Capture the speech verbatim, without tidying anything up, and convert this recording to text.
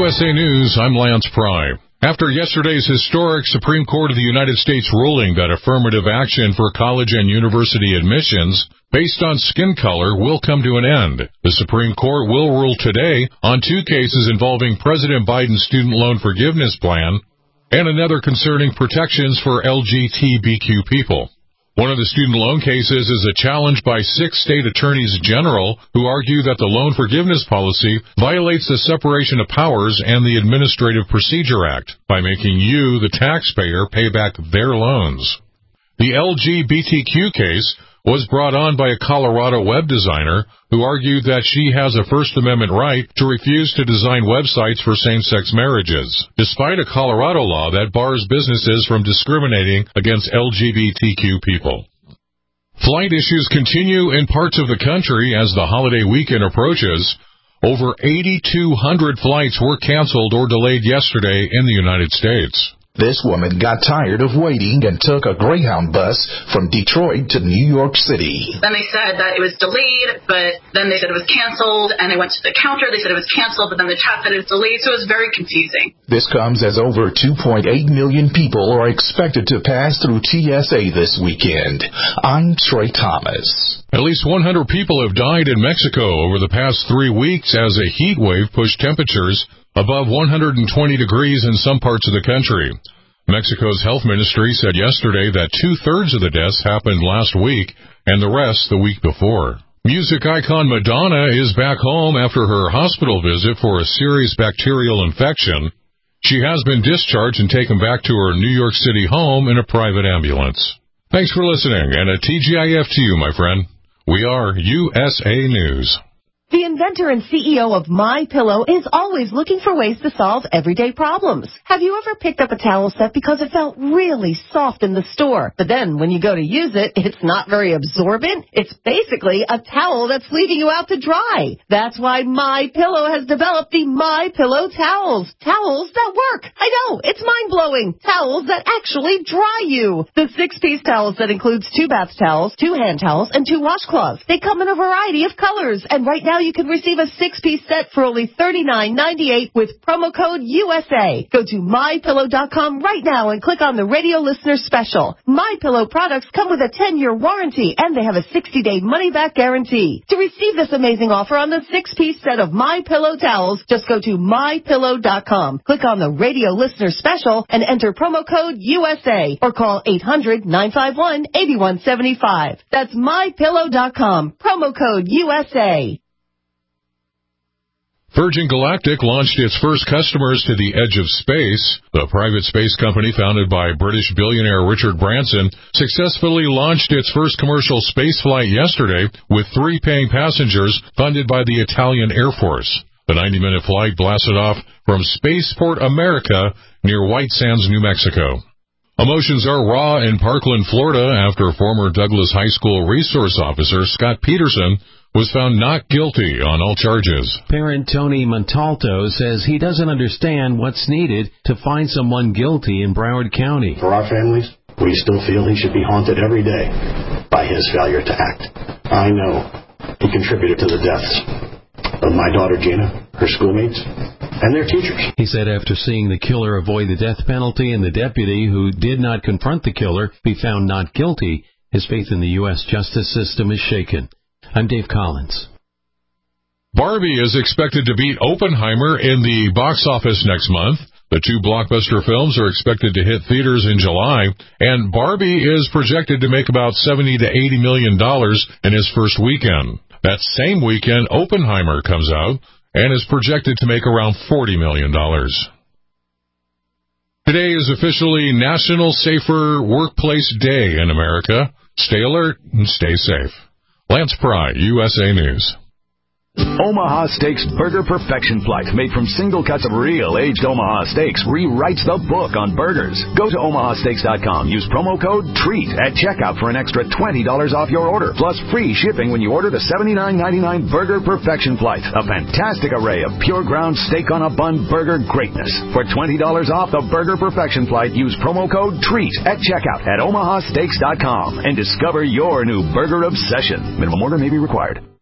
U S A News, I'm Lance Pry. After yesterday's historic Supreme Court of the United States ruling that affirmative action for college and university admissions based on skin color will come to an end, the Supreme Court will rule today on two cases involving President Biden's student loan forgiveness plan and another concerning protections for L G B T Q people. One of the student loan cases is a challenge by six state attorneys general who argue that the loan forgiveness policy violates the separation of powers and the Administrative Procedure Act by making you, the taxpayer, pay back their loans. The L G B T Q case was brought on by a Colorado web designer who argued that she has a First Amendment right to refuse to design websites for same-sex marriages, despite a Colorado law that bars businesses from discriminating against L G B T Q people. Flight issues continue in parts of the country as the holiday weekend approaches. Over eighty-two hundred flights were canceled or delayed yesterday in the United States. This woman got tired of waiting and took a Greyhound bus from Detroit to New York City. Then they said that it was delayed, but then they said it was canceled, and they went to the counter, they said it was canceled, but then the chat said it was delayed, so it was very confusing. This comes as over two point eight million people are expected to pass through T S A this weekend. I'm Trey Thomas. At least one hundred people have died in Mexico over the past three weeks as a heat wave pushed temperatures above one hundred twenty degrees in some parts of the country. Mexico's health ministry said yesterday that two-thirds of the deaths happened last week and the rest the week before. Music icon Madonna is back home after her hospital visit for a serious bacterial infection. She has been discharged and taken back to her New York City home in a private ambulance. Thanks for listening, and a T G I F to you, my friend. We are U S A News. The inventor and C E O of MyPillow is always looking for ways to solve everyday problems. Have you ever picked up a towel set because it felt really soft in the store, but then when you go to use it, it's not very absorbent? It's basically a towel that's leaving you out to dry. That's why MyPillow has developed the MyPillow towels. Towels that work. I know, it's mind-blowing. Towels that actually dry you. The six-piece towel set includes two bath towels, two hand towels, and two washcloths. They come in a variety of colors, and right now you can receive a six-piece set for only thirty-nine ninety-eight with promo code U S A. Go to my pillow dot com right now and click on the radio listener special. MyPillow products come with a ten-year warranty, and they have a sixty-day money-back guarantee. To receive this amazing offer on the six-piece set of MyPillow towels, just go to my pillow dot com, click on the radio listener special, and enter promo code U S A, or call eight hundred nine five one eight one seven five. That's my pillow dot com, promo code U S A. Virgin Galactic launched its first customers to the edge of space. The private space company founded by British billionaire Richard Branson successfully launched its first commercial space flight yesterday with three paying passengers funded by the Italian Air Force. The ninety-minute flight blasted off from Spaceport America near White Sands, New Mexico. Emotions are raw in Parkland, Florida, after former Douglas High School resource officer Scott Peterson was found not guilty on all charges. Parent Tony Montalto says he doesn't understand what's needed to find someone guilty in Broward County. For our families, we still feel he should be haunted every day by his failure to act. I know he contributed to the deaths of my daughter Gina, her schoolmates, and their teachers. He said after seeing the killer avoid the death penalty and the deputy who did not confront the killer be found not guilty, his faith in the U S justice system is shaken. I'm Dave Collins. Barbie is expected to beat Oppenheimer in the box office next month. The two blockbuster films are expected to hit theaters in July, and Barbie is projected to make about seventy to eighty million dollars in its first weekend. That same weekend, Oppenheimer comes out and is projected to make around forty million dollars. Today is officially National Safer Workplace Day in America. Stay alert and stay safe. Lance Pry, U S A News. Omaha Steaks Burger Perfection Flight, made from single cuts of real aged Omaha steaks, rewrites the book on burgers. Go to omaha steaks dot com. Use promo code TREAT at checkout for an extra twenty dollars off your order, plus free shipping when you order the seventy-nine ninety-nine Burger Perfection Flight. A fantastic array of pure ground steak on a bun burger greatness. For twenty dollars off the Burger Perfection Flight, use promo code TREAT at checkout at omaha steaks dot com and discover your new burger obsession. Minimum order may be required.